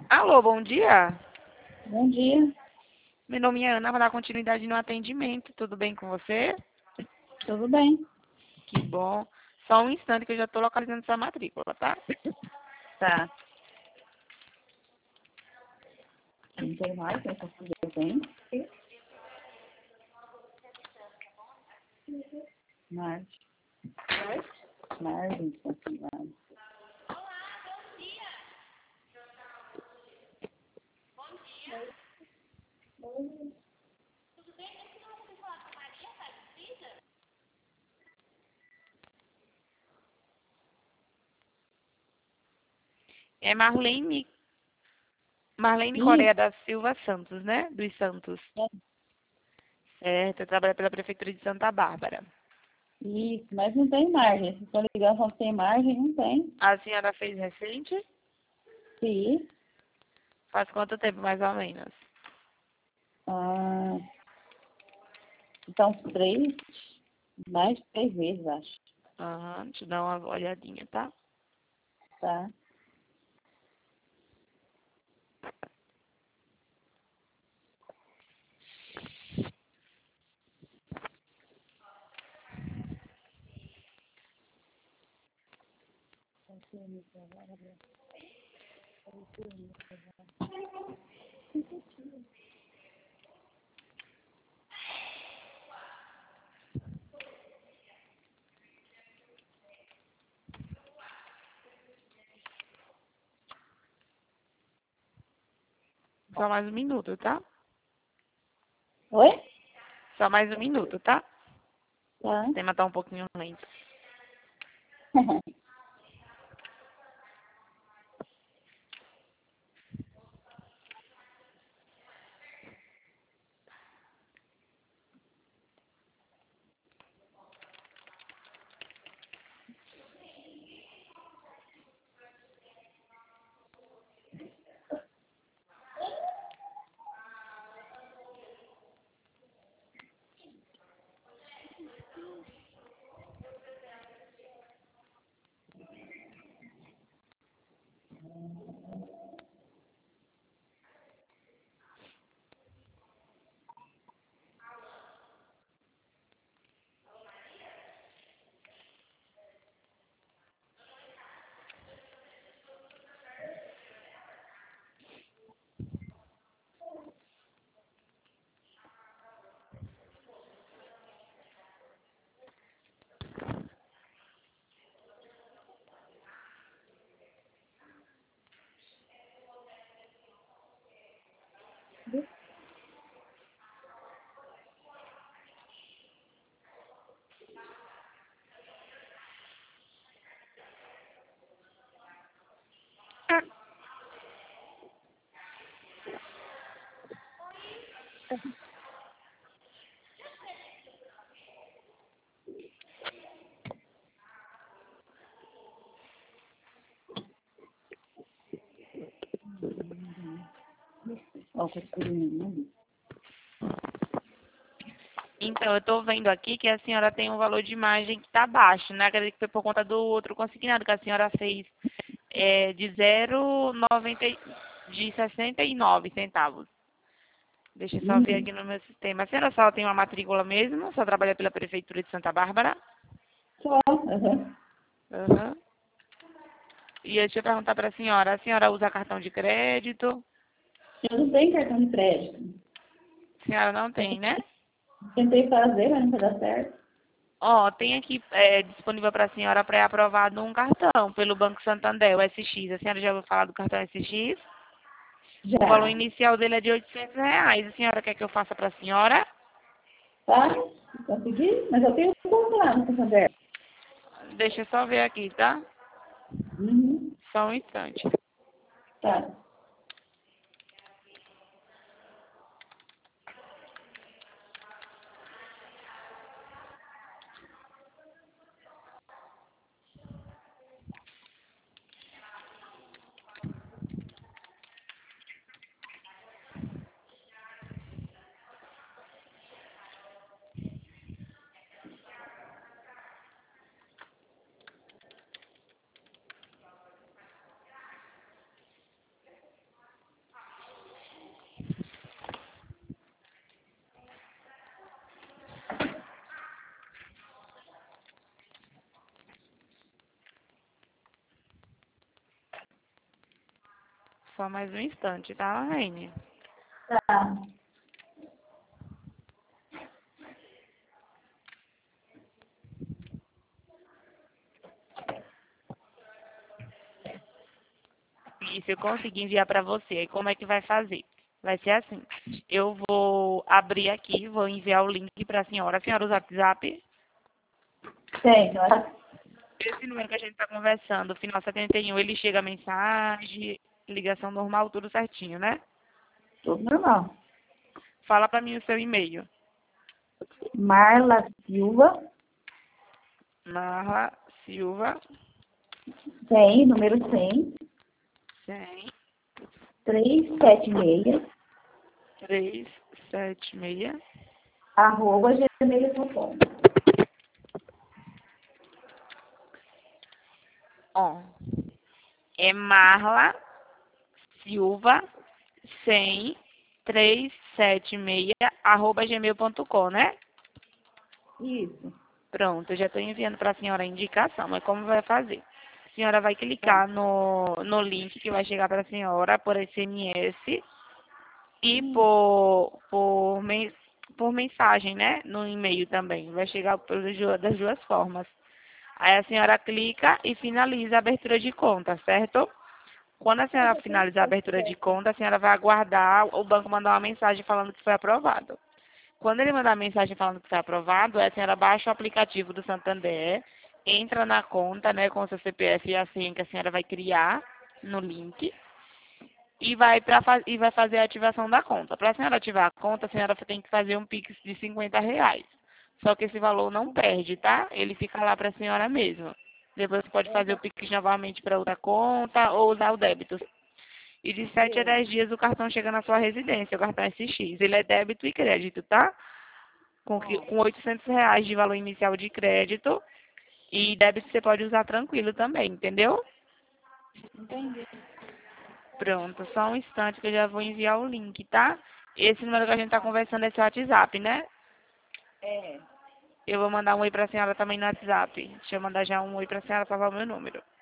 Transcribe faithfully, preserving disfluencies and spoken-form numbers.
Alô, bom dia. Bom dia, Meu nome é Ana, vou dar continuidade no atendimento. Tudo bem com você? tudo bem? Que bom. Só um instante que eu já estou localizando sua matrícula, tá? Tá. Não tem mais, né? Pra fazer bem. Margem. Margem, continuar. É Marlene, Marlene Isso, Coreia da Silva Santos, né? Dos Santos. Certo, eu trabalho pela Prefeitura de Santa Bárbara. isso, mas não tem margem. Se for ligar falando que tem margem, não tem. A senhora fez recente? Sim. Faz quanto tempo, mais ou menos? Ah, então, três, mais de três vezes, acho. Aham, deixa eu dar uma olhadinha, tá? Tá. Só mais um minuto, tá? Oi? Só mais um minuto, tá? Tá. O sistema tá um pouquinho lento. Ó, com esse menino. Então, eu estou vendo aqui que a senhora tem um valor de imagem que está baixo, né? Acredito que foi por conta do outro consignado que a senhora fez é, de zero vírgula noventa e- de sessenta e nove centavos. Deixa eu só ver Uhum. aqui no meu sistema. A senhora só tem uma matrícula mesmo? Só trabalha pela Prefeitura de Santa Bárbara? Só. Uhum. Aham. E deixa eu perguntar para a senhora, a senhora usa cartão de crédito? Eu não tenho cartão de crédito. A senhora não tem, né? Tentei fazer, mas não deu certo. Ó, tem aqui é, disponível para a senhora pré-aprovado um cartão pelo Banco Santander, o S X. A senhora já ouviu falar do cartão S X? O valor Já. inicial dele é de oitocentos reais. A senhora quer que eu faça para a senhora? Tá? Consegui? Mas eu tenho como lá no Santander. Deixa eu só ver aqui, tá? Uhum. Só um instante. Tá. Só mais um instante, tá, Raine? Tá. Isso, eu consegui enviar para você. Aí como é que vai fazer? Vai ser assim. Eu vou abrir aqui, vou enviar o link para a senhora. A senhora usa WhatsApp? Tenho. Esse número que a gente está conversando, final setenta e um, ele chega a mensagem, ligação normal, tudo certinho, né? Tudo normal. Fala para mim o seu e-mail. Marla Silva, Marla Silva, cem, número cem, cem, trezentos e setenta e seis, trezentos e setenta e seis, arroba gmail ponto com. ó. É Marla Silva cem, trezentos e setenta e seis, arroba gmail ponto com, né? Isso. Pronto, eu já estou enviando para a senhora a indicação, mas como vai fazer? A senhora vai clicar no, no link que vai chegar para a senhora por S M S e Hum. por, por, men- por mensagem, né? No e-mail também. Vai chegar pelas duas- das duas formas. Aí a senhora clica e finaliza a abertura de conta, certo? Quando a senhora finalizar a abertura de conta, a senhora vai aguardar o banco mandar uma mensagem falando que foi aprovado. Quando ele mandar a mensagem falando que foi aprovado, a senhora baixa o aplicativo do Santander, entra na conta, né, com o seu C P F e a senha que a senhora vai criar no link e vai, pra, fa- e vai fazer a ativação da conta. Para a senhora ativar a conta, a senhora tem que fazer um Pix de cinquenta reais. Só que esse valor não perde, tá? Ele fica lá para a senhora mesmo. Depois você pode fazer o Pix novamente para outra conta ou usar o débito. E de sete a dez dias o cartão chega na sua residência, o cartão S X. Ele é débito e crédito, tá? Com, que- com oitocentos reais de valor inicial de crédito. E débito você pode usar tranquilo também, entendeu? Entendi. Pronto, só um instante que eu já vou enviar o link, tá? Esse número que a gente tá conversando é seu WhatsApp, né? É. Eu vou mandar um oi pra senhora também no WhatsApp. Deixa eu mandar já um oi pra senhora salvar o meu número.